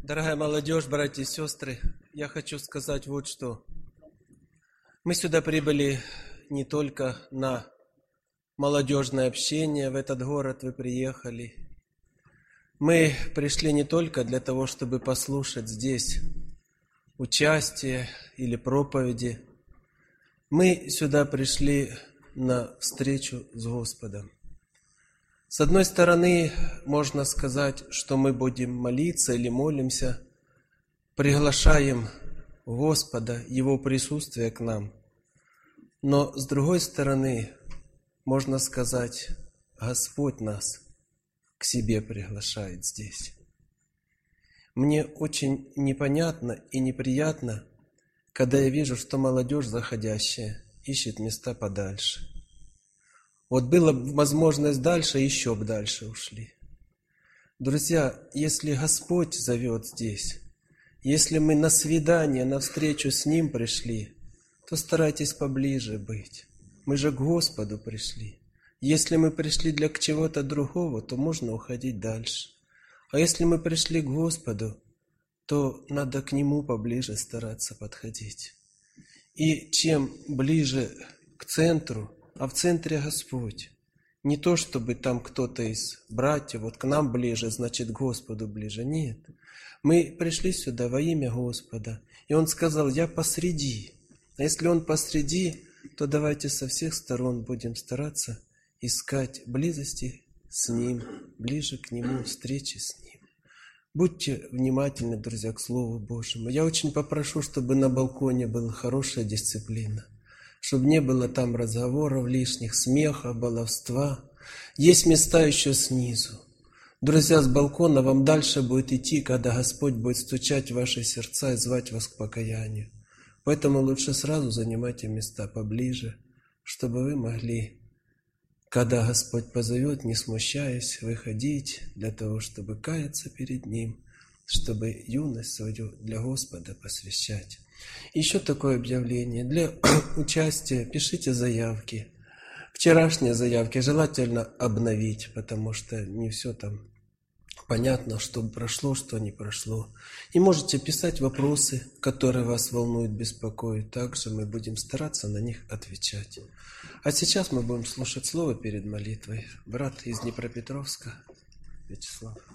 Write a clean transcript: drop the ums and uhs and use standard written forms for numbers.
Дорогая молодежь, братья и сестры, я хочу сказать вот что. Мы сюда прибыли не только на молодежное общение, в этот город вы приехали. Мы пришли не только для того, чтобы послушать здесь участие или проповеди. Мы сюда пришли на встречу с Господом. С одной стороны, можно сказать, что мы будем молиться или молимся, приглашаем Господа, Его присутствие к нам. Но с другой стороны, можно сказать, Господь нас к себе приглашает здесь. Мне очень непонятно и неприятно, когда я вижу, что молодежь заходящая ищет места подальше. Вот была возможность дальше, еще бы дальше ушли. Друзья, если Господь зовет здесь, если мы на свидание, на встречу с Ним пришли, то старайтесь поближе быть. Мы же к Господу пришли. Если мы пришли для чего-то другого, то можно уходить дальше. А если мы пришли к Господу, то надо к Нему поближе стараться подходить. И чем ближе к центру, а в центре Господь. Не то, чтобы там кто-то из братьев, вот к нам ближе, значит, к Господу ближе. Нет. Мы пришли сюда во имя Господа. И Он сказал, я посреди. А если Он посреди, то давайте со всех сторон будем стараться искать близости с Ним, ближе к Нему, встречи с Ним. Будьте внимательны, друзья, к Слову Божьему. Я очень попрошу, чтобы на балконе была хорошая дисциплина. Чтобы не было там разговоров лишних, смеха, баловства. Есть места еще снизу. Друзья, с балкона вам дальше будет идти, когда Господь будет стучать в ваши сердца и звать вас к покаянию. Поэтому лучше сразу занимайте места поближе, чтобы вы могли, когда Господь позовет, не смущаясь, выходить для того, чтобы каяться перед Ним, чтобы юность свою для Господа посвящать. Еще такое объявление. Для участия пишите заявки. Вчерашние заявки желательно обновить, потому что не все там понятно, что прошло, что не прошло. И можете писать вопросы, которые вас волнуют, беспокоят. Также мы будем стараться на них отвечать. А сейчас мы будем слушать слово перед молитвой. Брат из Днепропетровска Вячеслав.